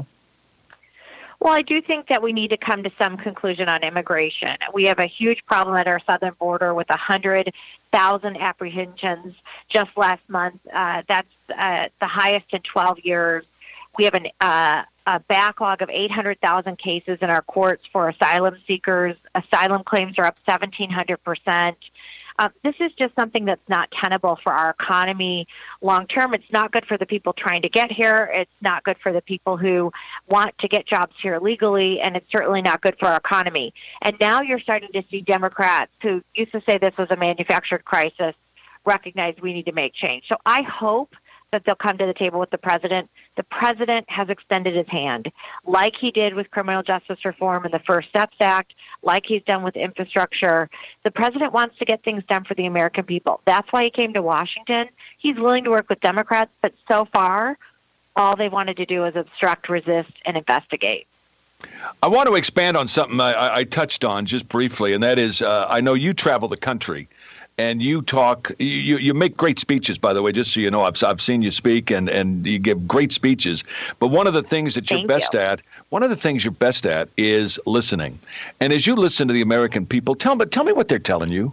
Well, I do think that we need to come to some conclusion on immigration. We have a huge problem at our southern border with one hundred thousand apprehensions just last month. Uh, that's uh, the highest in twelve years. We have an, uh, a backlog of eight hundred thousand cases in our courts for asylum seekers. Asylum claims are up seventeen hundred percent. Uh, this is just something that's not tenable for our economy long term. It's not good for the people trying to get here. It's not good for the people who want to get jobs here legally, and it's certainly not good for our economy. And now you're starting to see Democrats who used to say this was a manufactured crisis recognize we need to make change. So I hope that they'll come to the table with the president. The president has extended his hand, like he did with criminal justice reform and the First Steps Act, like he's done with infrastructure. The president wants to get things done for the American people. That's why he came to Washington. He's willing to work with Democrats, but so far, all they wanted to do is obstruct, resist, and investigate. I want to expand on something I, I touched on just briefly, and that is uh, I know you travel the country. And you talk, you, you make great speeches, by the way, just so you know. I've, I've seen you speak, and, and you give great speeches. But one of the things that you're Thank best you. at, one of the things you're best at is listening. And as you listen to the American people, tell me, tell me what they're telling you.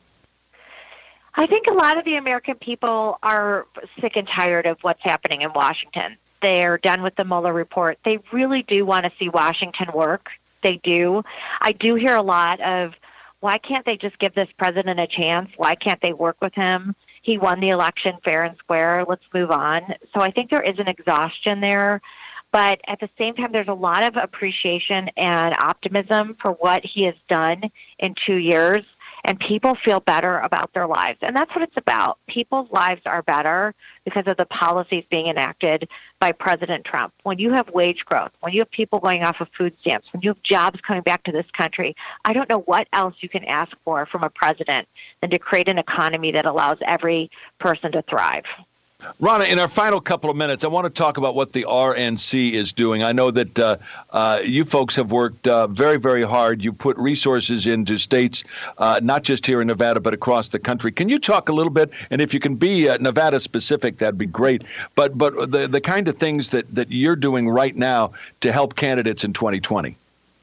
I think a lot of the American people are sick and tired of what's happening in Washington. They're done with the Mueller report. They really do want to see Washington work. They do. I do hear a lot of, why can't they just give this president a chance? Why can't they work with him? He won the election fair and square. Let's move on. So I think there is an exhaustion there. But at the same time, there's a lot of appreciation and optimism for what he has done in two years. And people feel better about their lives. And that's what it's about. People's lives are better because of the policies being enacted by President Trump. When you have wage growth, when you have people going off of food stamps, when you have jobs coming back to this country, I don't know what else you can ask for from a president than to create an economy that allows every person to thrive. Ronna, in our final couple of minutes, I want to talk about what the R N C is doing. I know that uh, uh, you folks have worked uh, very, very hard. You put resources into states, uh, not just here in Nevada, but across the country. Can you talk a little bit? And if you can be uh, Nevada specific, that'd be great. But but the, the kind of things that, that you're doing right now to help candidates in twenty twenty.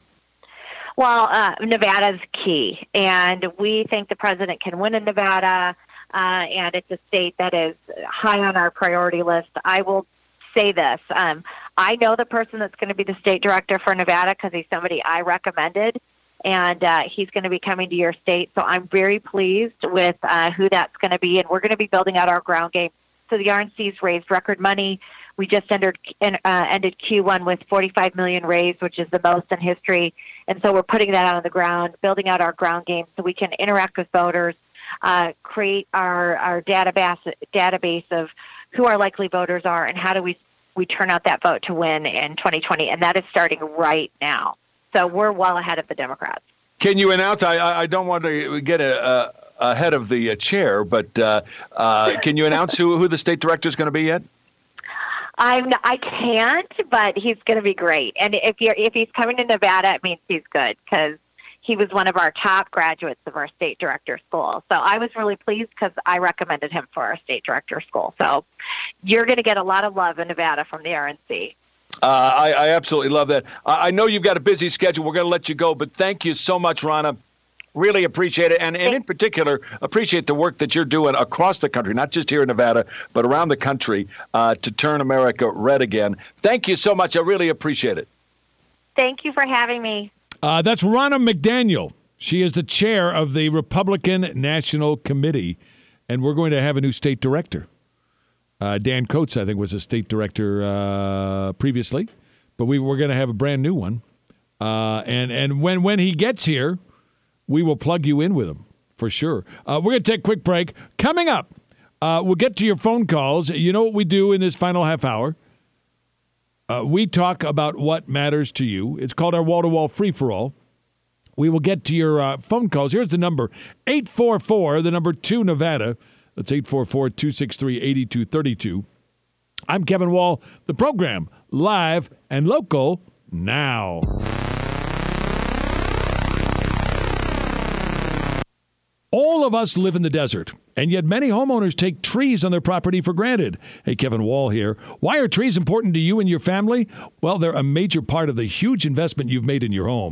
Well, uh, Nevada's key. And we think the president can win in Nevada. Uh, and it's a state that is high on our priority list. I will say this. Um, I know the person that's going to be the state director for Nevada because he's somebody I recommended, and uh, he's going to be coming to your state. So I'm very pleased with uh, who that's going to be, and we're going to be building out our ground game. So the R N C's raised record money. We just entered, uh, ended Q one with forty-five million dollars raised, which is the most in history. And so we're putting that out on the ground, building out our ground game so we can interact with voters, Uh, create our, our database database of who our likely voters are and how do we we turn out that vote to win in twenty twenty, and that is starting right now. So we're well ahead of the Democrats. Can you announce? I I don't want to get a, a, ahead of the uh, chair, but uh, uh, can you announce who who the state director is going to be yet? I'm I can't, but he's going to be great. And if you're if he's coming to Nevada, it means he's good because he was one of our top graduates of our state director school. So I was really pleased because I recommended him for our state director school. So you're going to get a lot of love in Nevada from the R N C. Uh, I, I absolutely love that. I, I know you've got a busy schedule. We're going to let you go, but thank you so much, Ronna. Really appreciate it. And, and in particular, appreciate the work that you're doing across the country, not just here in Nevada, but around the country uh, to turn America red again. Thank you so much. I really appreciate it. Thank you for having me. Uh, that's Ronna McDaniel. She is the chair of the Republican National Committee, and we're going to have a new state director. Uh, Dan Coates, I think, was a state director uh, previously, but we, we're going to have a brand new one. Uh, and and when, when he gets here, we will plug you in with him for sure. Uh, we're going to take a quick break. Coming up, uh, we'll get to your phone calls. You know what we do in this final half hour? Uh, we talk about what matters to you. It's called our wall-to-wall free-for-all. We will get to your uh, phone calls. Here's the number, eight four four, the number two, Nevada. That's eight four four, two six three, eight two three two. I'm Kevin Wall. The program, live and local, now. All of us live in the desert, and yet many homeowners take trees on their property for granted. Hey, Kevin Wall here. Why are trees important to you and your family? Well, they're a major part of the huge investment you've made in your home.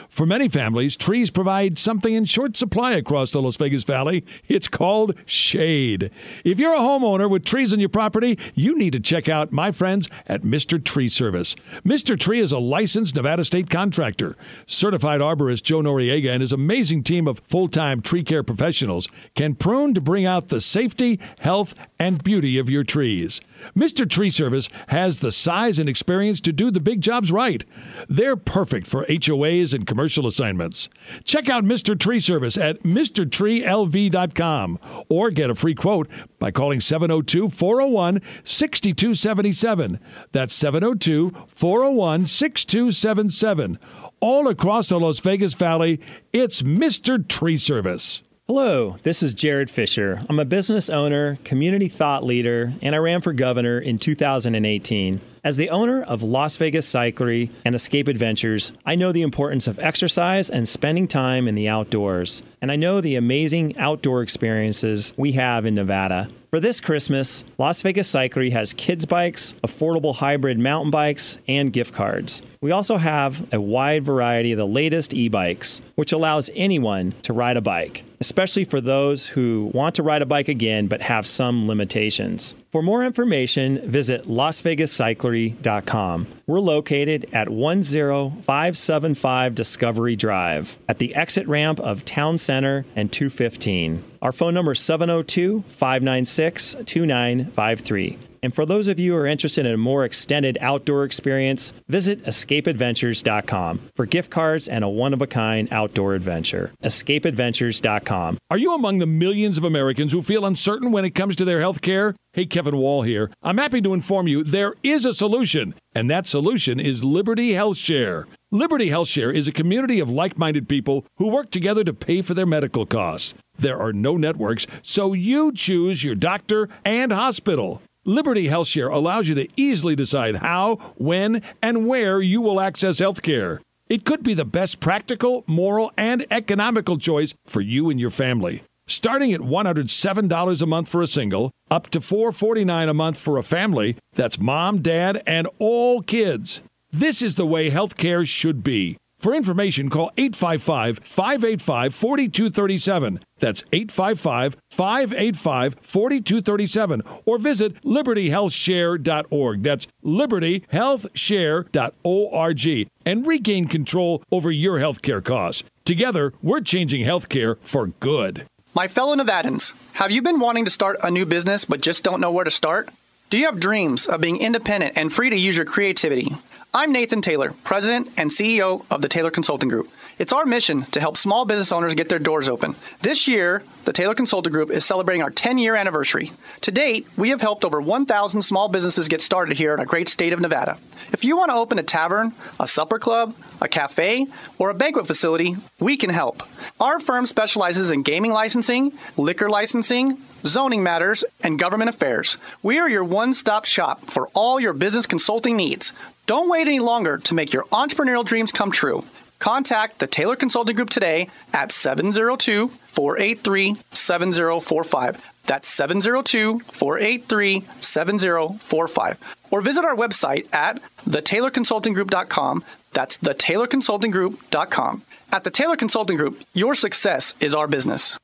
For many families, trees provide something in short supply across the Las Vegas Valley. It's called shade. If you're a homeowner with trees on your property, you need to check out my friends at Mister Tree Service. Mister Tree is a licensed Nevada state contractor. Certified arborist Joe Noriega and his amazing team of full-time tree care professionals can prune to bring out the safety, health, and beauty of your trees. Mister Tree Service has the size and experience to do the big jobs right. They're perfect for H O As and commercial assignments. Check out Mister Tree Service at Mr Tree L V dot com or get a free quote by calling seven oh two, four oh one, six two seven seven. That's seven oh two, four oh one, six two seven seven. All across the Las Vegas Valley, it's Mister Tree Service. Hello, this is Jared Fisher. I'm a business owner, community thought leader, and I ran for governor in two thousand eighteen. As the owner of Las Vegas Cyclery and Escape Adventures, I know the importance of exercise and spending time in the outdoors. And I know the amazing outdoor experiences we have in Nevada. For this Christmas, Las Vegas Cyclery has kids bikes, affordable hybrid mountain bikes, and gift cards. We also have a wide variety of the latest e-bikes, which allows anyone to ride a bike, especially for those who want to ride a bike again but have some limitations. For more information, visit Las Vegas Cyclery dot com. We're located at one oh five seven five Discovery Drive at the exit ramp of Town Center and two fifteen. Our phone number is seven oh two, five nine six, two nine five three. And for those of you who are interested in a more extended outdoor experience, visit escape adventures dot com for gift cards and a one-of-a-kind outdoor adventure. escape adventures dot com. Are you among the millions of Americans who feel uncertain when it comes to their health care? Hey, Kevin Wall here. I'm happy to inform you there is a solution, and that solution is Liberty Health Share. Liberty Health Share is a community of like-minded people who work together to pay for their medical costs. There are no networks, so you choose your doctor and hospital. Liberty Health Share allows you to easily decide how, when, and where you will access health care. It could be the best practical, moral, and economical choice for you and your family. Starting at one hundred seven dollars a month for a single, up to four hundred forty-nine dollars a month for a family, that's mom, dad, and all kids. This is the way health care should be. For information, call eight five five, five eight five, four two three seven. That's eight five five, five eight five, four two three seven. Or visit liberty health share dot org. That's liberty health share dot org. And regain control over your health care costs. Together, we're changing health care for good. My fellow Nevadans, have you been wanting to start a new business but just don't know where to start? Do you have dreams of being independent and free to use your creativity? I'm Nathan Taylor, President and C E O of the Taylor Consulting Group. It's our mission to help small business owners get their doors open. This year, the Taylor Consulting Group is celebrating our ten-year anniversary. To date, we have helped over one thousand small businesses get started here in our great state of Nevada. If you want to open a tavern, a supper club, a cafe, or a banquet facility, we can help. Our firm specializes in gaming licensing, liquor licensing, zoning matters, and government affairs. We are your one-stop shop for all your business consulting needs. Don't wait any longer to make your entrepreneurial dreams come true. Contact the Taylor Consulting Group today at seven oh two, four eight three, seven oh four five. That's seven oh two, four eight three, seven oh four five. Or visit our website at the taylor consulting group dot com. That's the taylor consulting group dot com. At the Taylor Consulting Group, your success is our business.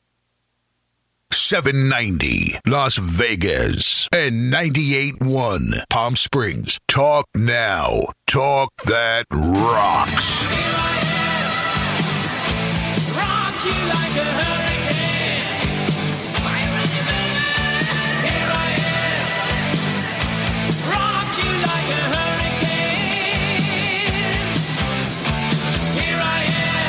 seven ninety Las Vegas and ninety-eight point one Palm Springs. Talk now. Talk that rocks. Rock you like a hurricane. Here I am. Rock you like a hurricane. Here I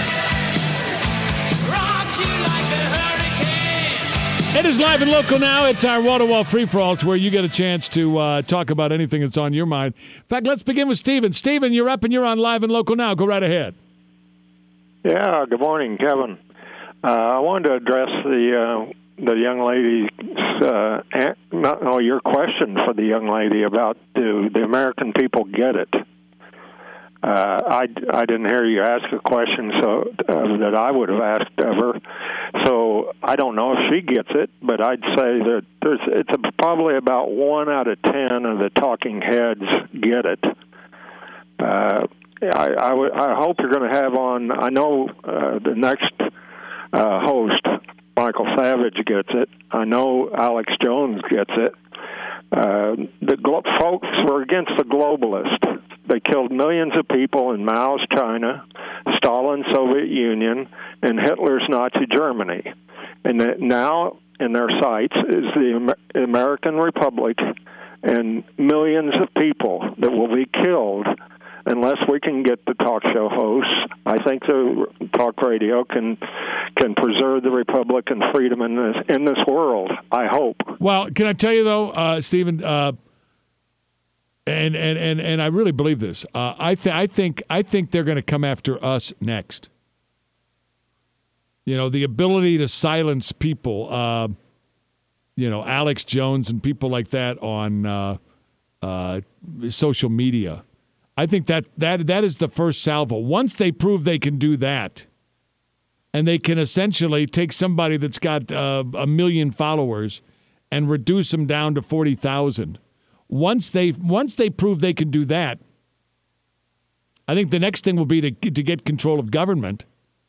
am. Rock you like a hurricane. It is live and local now. It's our Wall-to-Wall Free-For-All, where you get a chance to uh, talk about anything that's on your mind. In fact, let's begin with Stephen. Stephen, you're up and you're on live and local now. Go right ahead. Yeah, good morning, Kevin. Uh, I wanted to address the uh, the young lady's, uh, an- not, no, your question for the young lady about do the American people get it? Uh, I, I didn't hear you ask a question so uh, that I would have asked of her. So I don't know if she gets it, but I'd say that there's it's a, probably about one out of ten of the talking heads get it. Uh, I, I, w- I hope you're going to have on. I know uh, the next uh, host, Michael Savage, gets it. I know Alex Jones gets it. Uh, the glo- folks were against the globalists. They killed millions of people in Mao's China, Stalin's Soviet Union, and Hitler's Nazi Germany. And that now in their sights is the Amer- American Republic and millions of people that will be killed unless we can get the talk show hosts. I think the talk radio can can preserve the republic and freedom in this in this world. I hope. Well, can I tell you though, uh, Stephen, uh, and, and and and I really believe this. Uh, I th- I think I think they're going to come after us next. You know, the ability to silence people. Uh, you know, Alex Jones and people like that on uh, uh, social media. I think that, that that is the first salvo. Once they prove they can do that, and they can essentially take somebody that's got uh, a million followers and reduce them down to forty thousand. Once they once they prove they can do that, I think the next thing will be to to get control of government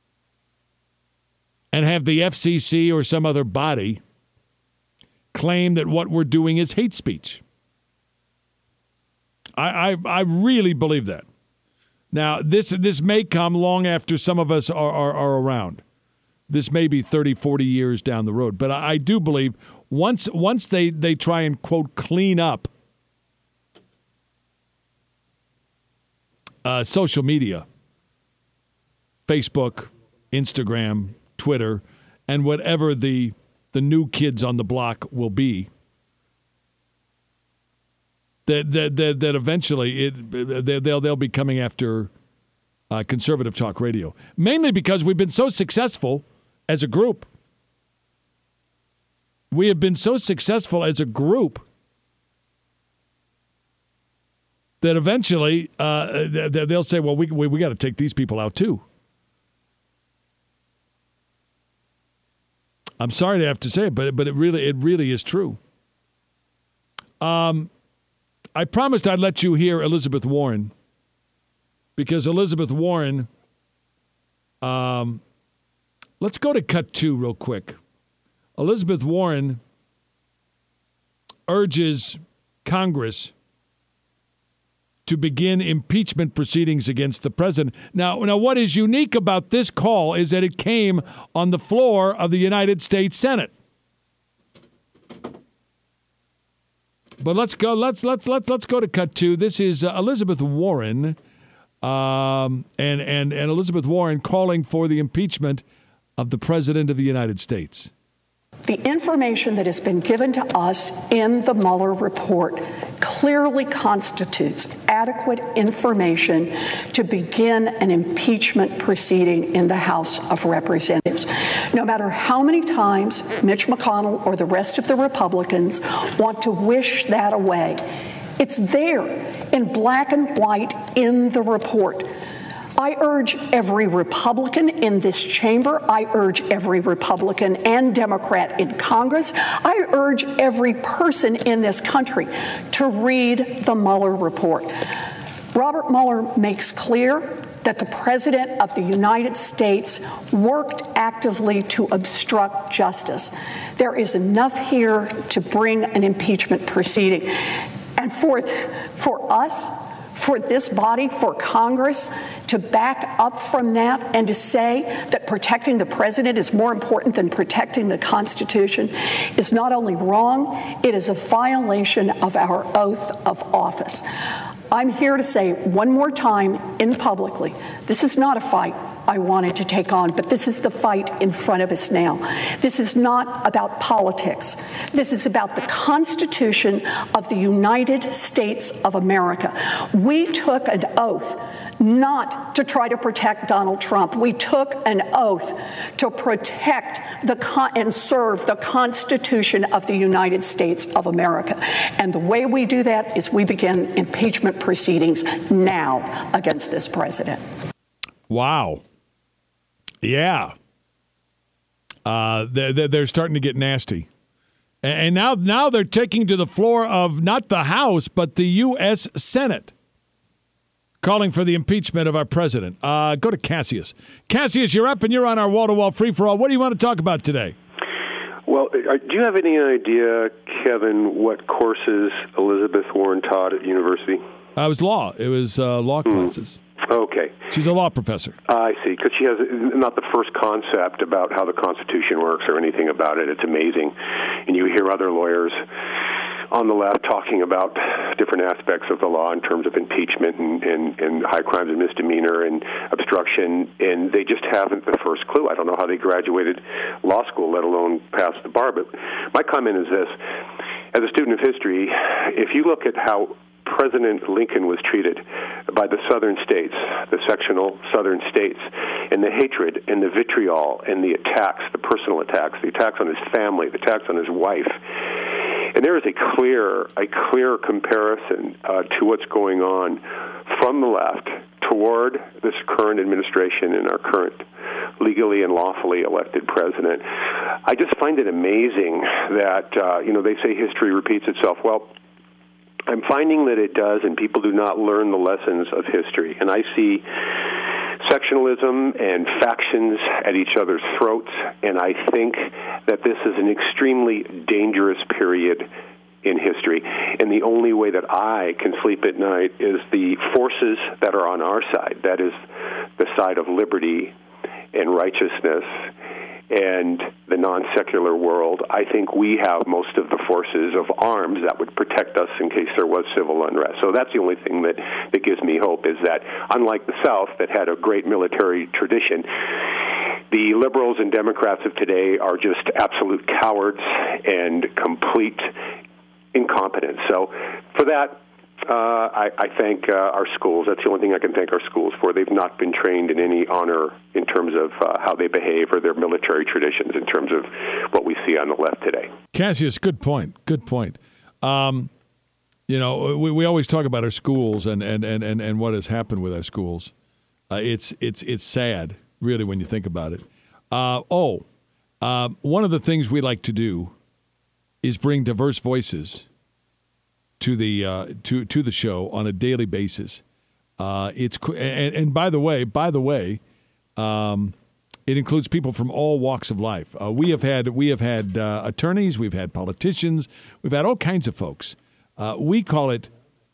and have the F C C or some other body claim that what we're doing is hate speech. I, I I really believe that. Now, this this may come long after some of us are, are, are around. This may be thirty, forty years down the road. But I, I do believe once once they, they try and, quote, clean up uh, social media, Facebook, Instagram, Twitter, and whatever the the new kids on the block will be, That, that that that eventually it they'll they'll be coming after uh, conservative talk radio, mainly because we've been so successful as a group. We have been so successful as a group that eventually uh, they'll say, "Well, we we, we got to take these people out too." I'm sorry to have to say it, but but it really it really is true. Um. I promised I'd let you hear Elizabeth Warren because Elizabeth Warren, um, let's go to cut two real quick. Elizabeth Warren urges Congress to begin impeachment proceedings against the president. Now, now, what is unique about this call is that it came on the floor of the United States Senate. But let's go. Let's let's let's let's go to cut two. This is uh, Elizabeth Warren, um, and and and Elizabeth Warren calling for the impeachment of the President of the United States. The information that has been given to us in the Mueller report clearly constitutes adequate information to begin an impeachment proceeding in the House of Representatives. No matter how many times Mitch McConnell or the rest of the Republicans want to wish that away, it's there in black and white in the report. I urge every Republican in this chamber, I urge every Republican and Democrat in Congress, I urge every person in this country to read the Mueller report. Robert Mueller makes clear that the President of the United States worked actively to obstruct justice. There is enough here to bring an impeachment proceeding. And fourth, for us, for this body, for Congress, to back up from that and to say that protecting the president is more important than protecting the Constitution is not only wrong, it is a violation of our oath of office. I'm here to say one more time in publicly, this is not a fight I wanted to take on, but this is the fight in front of us now. This is not about politics. This is about the Constitution of the United States of America. We took an oath not to try to protect Donald Trump. We took an oath to protect the con- and serve the Constitution of the United States of America. And the way we do that is we begin impeachment proceedings now against this president. Wow. Yeah. Uh, they're, they're starting to get nasty. And now, now they're taking to the floor of not the House, but the U S Senate. calling for the impeachment of our president. Uh, go to Cassius. Cassius, you're up and you're on our wall-to-wall free-for-all. What do you want to talk about today? Well, do you have any idea, Kevin, what courses Elizabeth Warren taught at university? Uh, it was law. It was uh, law classes. Mm. Okay. She's a law professor. Uh, I see, because she has not the first concept about how the Constitution works or anything about it. It's amazing. And you hear other lawyers on the left talking about different aspects of the law in terms of impeachment and, and, and high crimes and misdemeanor and obstruction, and they just haven't the first clue. I don't know how they graduated law school, let alone passed the bar. But my comment is this. As a student of history, if you look at how President Lincoln was treated by the southern states, the sectional southern states, and the hatred and the vitriol and the attacks, the personal attacks, the attacks on his family, the attacks on his wife. And there is a clear, a clear comparison uh, to what's going on from the left toward this current administration and our current legally and lawfully elected president. I just find it amazing that, uh, you know, they say history repeats itself. Well, I'm finding that it does, and people do not learn the lessons of history. And I see sectionalism and factions at each other's throats, and I think that this is an extremely dangerous period in history. And the only way that I can sleep at night is the forces that are on our side, that is the side of liberty and righteousness and the non-secular world. I think we have most of the forces of arms that would protect us in case there was civil unrest. So that's the only thing that, that gives me hope, is that unlike the South that had a great military tradition, the liberals and Democrats of today are just absolute cowards and complete incompetence. So for that, Uh, I, I thank uh, our schools. That's the only thing I can thank our schools for. They've not been trained in any honor in terms of uh, how they behave or their military traditions in terms of what we see on the left today. Cassius, good point. Good point. Um, you know, we, we always talk about our schools and, and, and, and, and what has happened with our schools. Uh, it's it's it's sad, really, when you think about it. Uh, oh, uh, one of the things we like to do is bring diverse voices to the uh, to to the show on a daily basis. Uh, it's and, and by the way, by the way, um, it includes people from all walks of life. Uh, we have had we have had uh, attorneys, we've had politicians, we've had all kinds of folks. Uh, we call it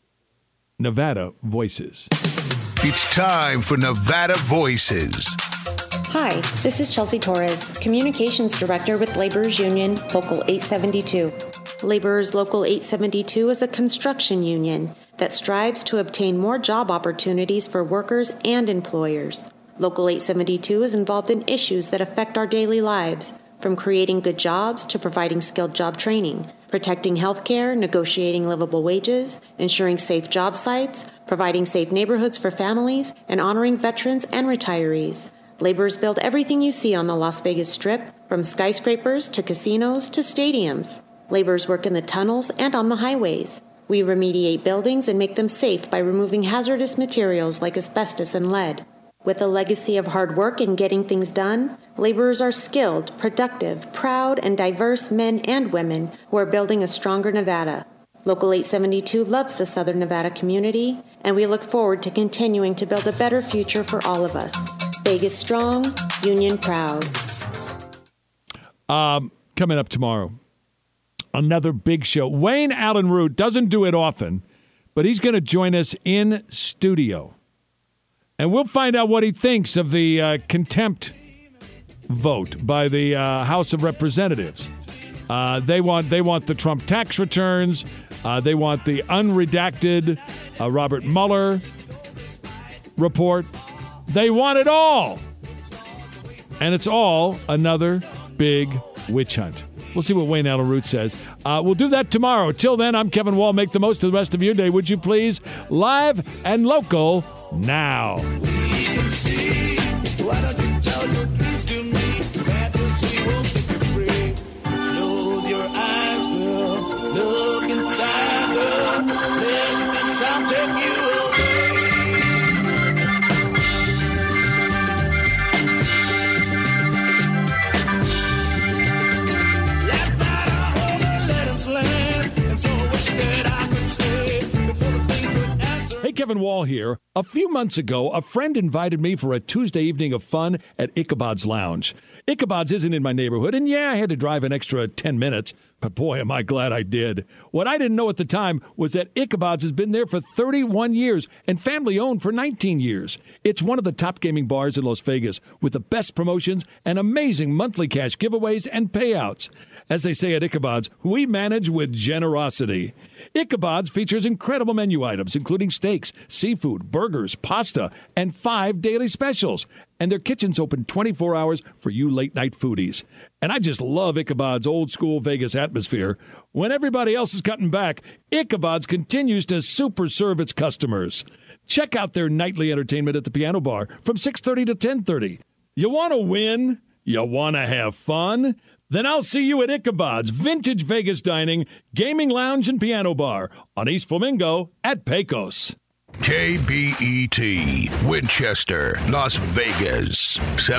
Nevada Voices. It's time for Nevada Voices. Hi, this is Chelsea Torres, Communications Director with Laborers Union, Local eight seventy-two. Laborers Local eight seventy-two is a construction union that strives to obtain more job opportunities for workers and employers. Local eight seventy-two is involved in issues that affect our daily lives, from creating good jobs to providing skilled job training, protecting health care, negotiating livable wages, ensuring safe job sites, providing safe neighborhoods for families, and honoring veterans and retirees. Laborers build everything you see on the Las Vegas Strip, from skyscrapers to casinos to stadiums. Laborers work in the tunnels and on the highways. We remediate buildings and make them safe by removing hazardous materials like asbestos and lead. With a legacy of hard work and getting things done, laborers are skilled, productive, proud, and diverse men and women who are building a stronger Nevada. Local eight seventy-two loves the Southern Nevada community, and we look forward to continuing to build a better future for all of us. Vegas strong, union proud. Um, coming up tomorrow, another big show. Wayne Allyn Root doesn't do it often, but he's going to join us in studio. And we'll find out what he thinks of the uh, contempt vote by the uh, House of Representatives. Uh, they want they want the Trump tax returns. Uh, they want the unredacted uh, Robert Mueller report. They want it all. And it's all another big witch hunt. We'll see what Wayne Allyn Root says. Uh, we'll do that tomorrow. Till then, I'm Kevin Wall. Make the most of the rest of your day, would you please? Live and local now. We can see. Why don't you tell your dreams to me? Fantasy will set you free. Close your eyes, girl. Look inside, girl. Let the sound take you away. Last night I hold her, let him slam. And so I wish that I could stay before the thing could answer. Hey, Kevin Wall here. A few months ago, a friend invited me for a Tuesday evening of fun at Ichabod's Lounge. Ichabod's isn't in my neighborhood, and yeah, I had to drive an extra ten minutes, but boy, am I glad I did. What I didn't know at the time was that Ichabod's has been there for thirty-one years and family-owned for nineteen years. It's one of the top gaming bars in Las Vegas with the best promotions and amazing monthly cash giveaways and payouts. As they say at Ichabod's, we manage with generosity. Ichabod's features incredible menu items, including steaks, seafood, burgers, pasta, and five daily specials. And their kitchen's open twenty-four hours for you late-night foodies. And I just love Ichabod's old-school Vegas atmosphere. When everybody else is cutting back, Ichabod's continues to super serve its customers. Check out their nightly entertainment at the Piano Bar from six thirty to ten thirty. You want to win? You want to have fun? Then I'll see you at Ichabod's Vintage Vegas Dining, Gaming Lounge, and Piano Bar on East Flamingo at Pecos. K B E T, Winchester, Las Vegas.